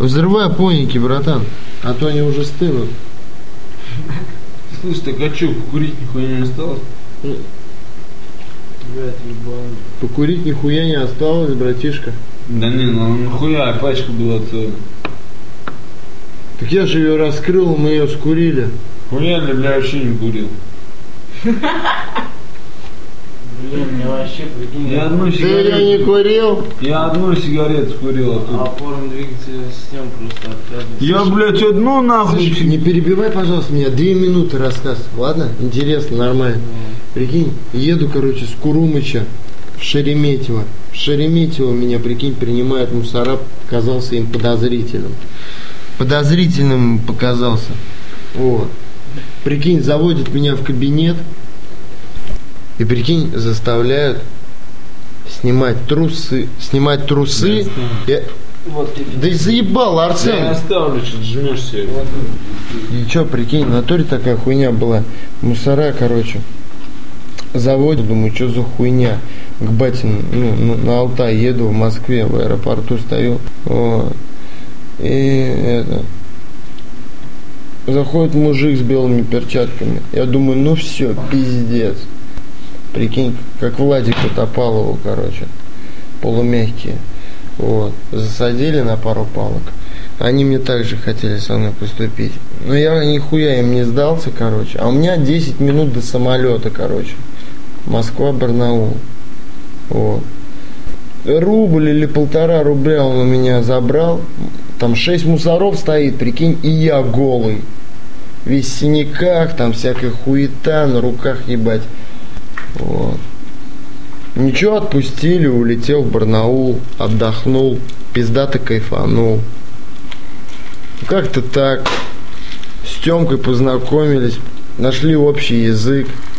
Взрывай поники, братан, а то они уже стынут. Слышь, так а что, курить нихуя не осталось? Покурить нихуя не осталось, братишка. Да не, ну нахуя, пачка была целая. Так я же ее раскрыл, мы ее скурили. Хуяли, бля, вообще не курил. Блин, мне вообще, прикинь, Я одну Ты сигарету... ее не курил? Я одну сигарету скурил, а тут... опорно-двигательная система просто отказывается. Я, блядь, одну нахуй... Слушай, не перебивай, пожалуйста, меня 2 минуты рассказ, ладно? Интересно, нормально. Прикинь, еду, короче, с Курумыча в Шереметьево. В Шереметьево меня, прикинь, принимает мусора, показался им подозрительным. Подозрительным показался. Вот. Прикинь, заводят меня в кабинет и, прикинь, заставляют снимать трусы. Снимать трусы. Вот тебе. Да и заебал, Арсен. Я оставлю, что жмешься. И чё, прикинь, в натуре такая хуйня была. Мусора, короче, заводят, думаю, что за хуйня. К бате, на Алтай еду, в Москве, в аэропорту стою. Вот. И это... Заходит мужик с белыми перчатками. Я думаю, ну все, пиздец. Прикинь, как Владику Топалову, короче. Полумягкие. Вот. Засадили на пару палок. Они мне также хотели со мной поступить. Но я нихуя им не сдался, короче. А у меня 10 минут до самолета, короче. Москва-Барнаул. Вот. Рубль или 1,5 рубля он у меня забрал. Там 6 мусоров стоит, прикинь, и я голый. Весь в синяках, там всякая хуета, на руках ебать. Вот. Ничего, отпустили, улетел в Барнаул, отдохнул, пиздато кайфанул. Как-то так. С Тёмкой познакомились, нашли общий язык.